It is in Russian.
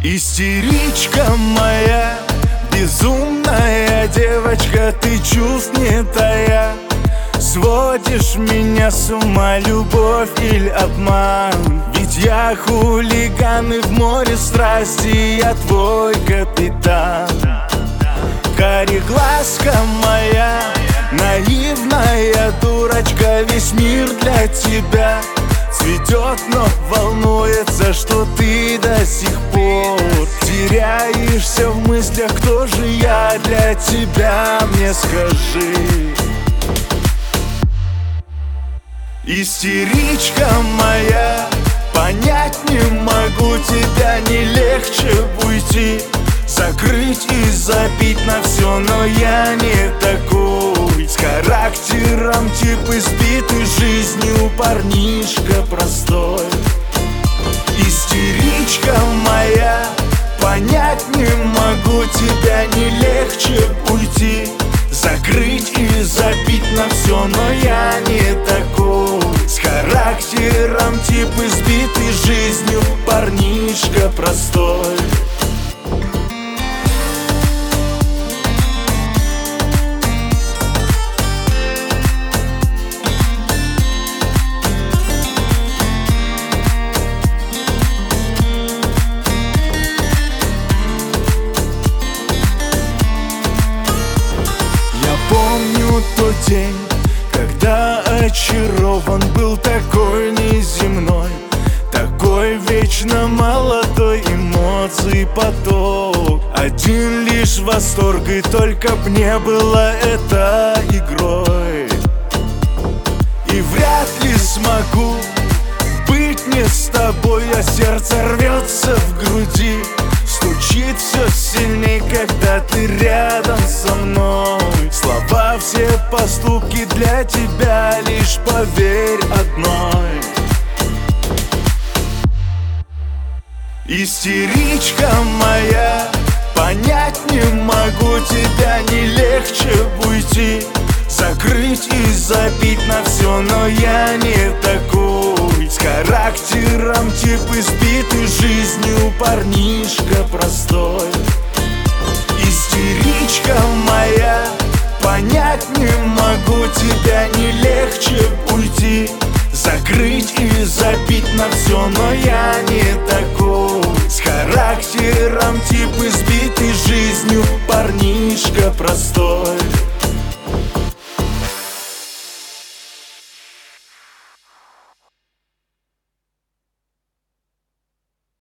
Истеричка моя, безумная девочка, ты чувств не тая. Сводишь меня с ума, любовь или обман? Ведь я хулиган, и в море страсти я твой капитан. Кареглазка моя, наивная дурочка, весь мир для тебя цветет, но волнуется, что ты до сих пор теряешься в мыслях. Кто же я для тебя, мне скажи? Истеричка моя, понять не могу тебя, не легче уйти, закрыть и забить на все, но я не такой. С характером тип избитый жизнью парнишка простой. Истеричка моя, понять не могу тебя, не легче уйти, закрыть и забить на все, но я не такой. С характером тип избитый жизнью парнишка простой. Помню тот день, когда очарован был, такой неземной, такой вечно молодой, эмоций поток, один лишь восторг, и только б не было это игрой. И вряд ли смогу быть не с тобой, а сердце рвется в груди, стучит все сильней, когда ты рядом со мной. Слова, все поступки для тебя, лишь поверь одной. Истеричка моя, понять не могу тебя, не легче уйти, закрыть и забить на все, но я не такой. С характером тип избитый жизнью парнишка простой. Истеричка моя, понять не могу тебя, не легче уйти, закрыть и забить на все, но я не такой. С характером тип избитый жизнью парнишка простой.